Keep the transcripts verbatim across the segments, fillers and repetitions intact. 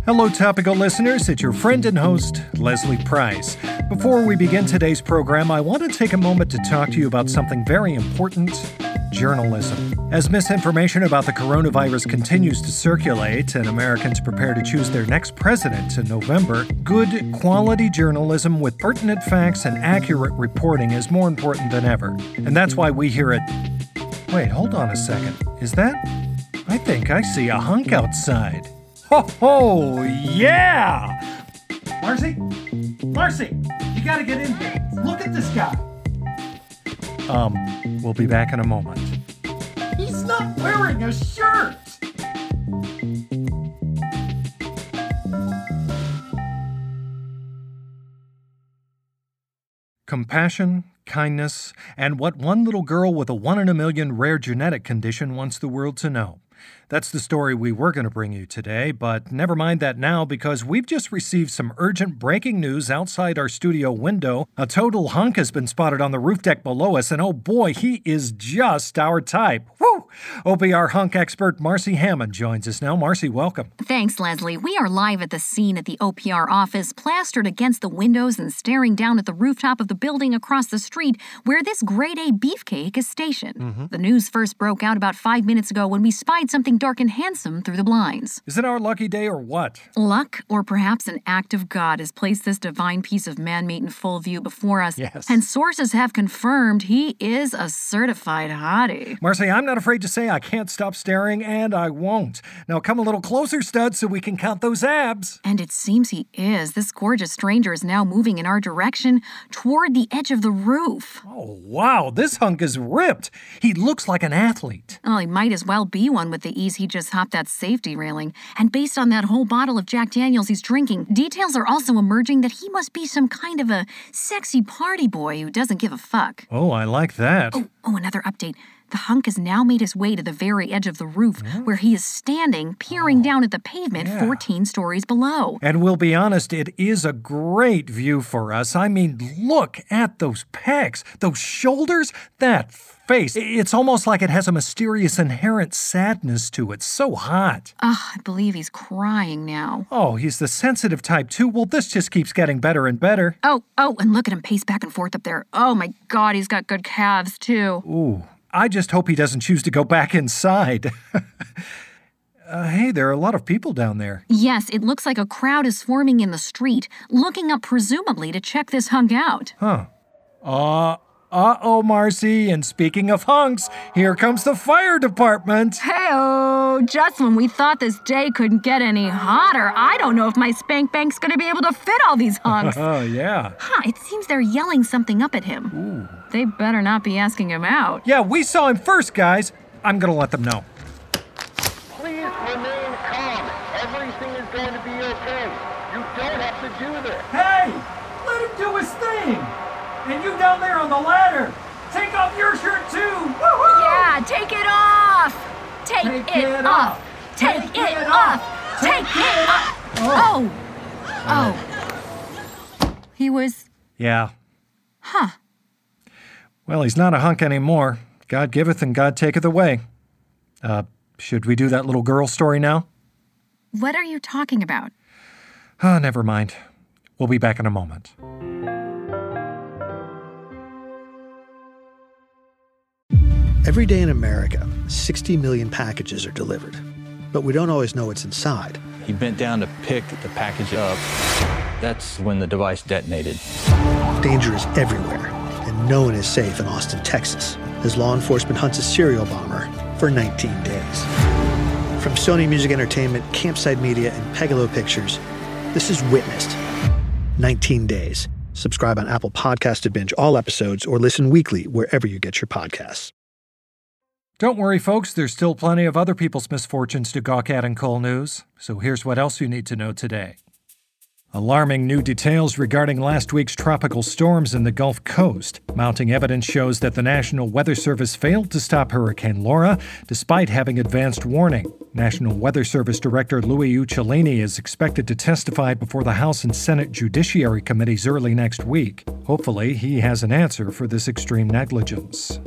Hello, Topical listeners. It's your friend and host, Leslie Price. Before we begin today's program, I want to take a moment to talk to you about something very important: journalism. As misinformation about the coronavirus continues to circulate and Americans prepare to choose their next president in November, good quality journalism with pertinent facts and accurate reporting is more important than ever. And that's why we here at... Wait, hold on a second. Is that... I think I see a hunk outside. Ho ho, yeah! Marcy? Marcy, you gotta get in here. Look at this guy. Um, we'll be back in a moment. He's not wearing a shirt! Compassion, kindness, and what one little girl with a one in a million rare genetic condition wants the world to know. That's the story we were going to bring you today, but never mind that now because we've just received some urgent breaking news outside our studio window. A total hunk has been spotted on the roof deck below us, and oh boy, he is just our type. Woo! O P R hunk expert Marcy Hammond joins us now. Marcy, welcome. Thanks, Leslie. We are live at the scene at the O P R office, plastered against the windows and staring down at the rooftop of the building across the street where this grade A beefcake is stationed. Mm-hmm. The news first broke out about five minutes ago when we spied something dark and handsome through the blinds. Is it our lucky day or what? Luck, or perhaps an act of God, has placed this divine piece of man-made in full view before us. Yes. And sources have confirmed he is a certified hottie. Marcy, I'm not afraid to say I can't stop staring, and I won't. Now come a little closer, stud, so we can count those abs. And it seems he is. This gorgeous stranger is now moving in our direction toward the edge of the roof. Oh, wow. This hunk is ripped. He looks like an athlete. Oh, he might as well be one with the ease he just hopped that safety railing. And based on that whole bottle of Jack Daniels he's drinking, details are also emerging that he must be some kind of a sexy party boy who doesn't give a fuck. Oh, I like that. Oh, oh, another update. The hunk has now made his way to the very edge of the roof, mm-hmm. where he is standing, peering oh, down at the pavement yeah. fourteen stories below. And we'll be honest, it is a great view for us. I mean, look at those pecs, those shoulders, that face. It's almost like it has a mysterious inherent sadness to it. So hot. Ah, I believe he's crying now. Oh, he's the sensitive type too. Well, this just keeps getting better and better. Oh, oh, and look at him pace back and forth up there. Oh my God, he's got good calves too. Ooh. I just hope he doesn't choose to go back inside. uh, hey, there are a lot of people down there. Yes, it looks like a crowd is forming in the street, looking up presumably to check this hunk out. Huh. Uh, uh-oh, Marcy. And speaking of hunks, here comes the fire department. Hey-oh, just when we thought this day couldn't get any hotter, I don't know if my spank bank's gonna be able to fit all these hunks. Oh, yeah. Huh, it seems they're yelling something up at him. Ooh. They better not be asking him out. Yeah, we saw him first, guys. I'm gonna let them know. Please remain calm. Everything is going to be okay. You don't have to do this. Hey! Let him do his thing! And you down there on the ladder, take off your shirt too! Woohoo! Yeah, take it off! Take, take it, it off! off. Take, take it, it off! off. Take it off! Oh! Oh. oh. He was... Yeah. Huh. Well, he's not a hunk anymore. God giveth and God taketh away. Uh, should we do that little girl story now? What are you talking about? Ah, oh, never mind. We'll be back in a moment. Every day in America, sixty million packages are delivered. But we don't always know what's inside. He bent down to pick the package up. That's when the device detonated. Danger is everywhere, and no one is safe in Austin, Texas, as law enforcement hunts a serial bomber for nineteen days. From Sony Music Entertainment, Campside Media, and Pegalo Pictures, this is Witnessed. nineteen days. Subscribe on Apple Podcasts to binge all episodes or listen weekly wherever you get your podcasts. Don't worry, folks. There's still plenty of other people's misfortunes to gawk at in Cole News. So here's what else you need to know today. Alarming new details regarding last week's tropical storms in the Gulf Coast. Mounting evidence shows that the National Weather Service failed to stop Hurricane Laura, despite having advanced warning. National Weather Service Director Louis Uccellini is expected to testify before the House and Senate Judiciary Committees early next week. Hopefully, he has an answer for this extreme negligence.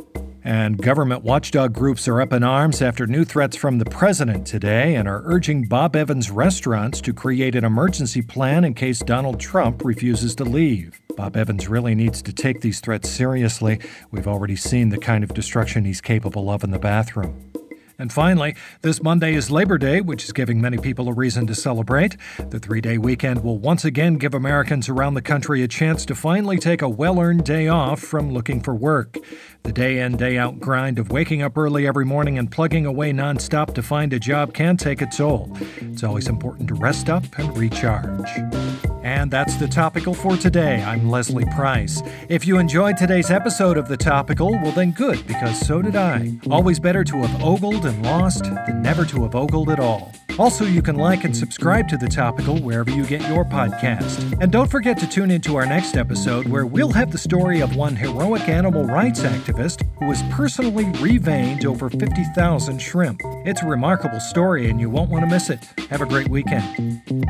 And government watchdog groups are up in arms after new threats from the president today and are urging Bob Evans restaurants to create an emergency plan in case Donald Trump refuses to leave. Bob Evans really needs to take these threats seriously. We've already seen the kind of destruction he's capable of in the bathroom. And finally, this Monday is Labor Day, which is giving many people a reason to celebrate. The three-day weekend will once again give Americans around the country a chance to finally take a well-earned day off from looking for work. The day-in, day-out grind of waking up early every morning and plugging away nonstop to find a job can take a toll. It's always important to rest up and recharge. And that's The Topical for today. I'm Leslie Price. If you enjoyed today's episode of The Topical, well then good, because so did I. Always better to have ogled and lost than never to have ogled at all. Also, you can like and subscribe to The Topical wherever you get your podcast. And don't forget to tune into our next episode where we'll have the story of one heroic animal rights activist who was personally reveined over fifty thousand shrimp. It's a remarkable story and you won't want to miss it. Have a great weekend.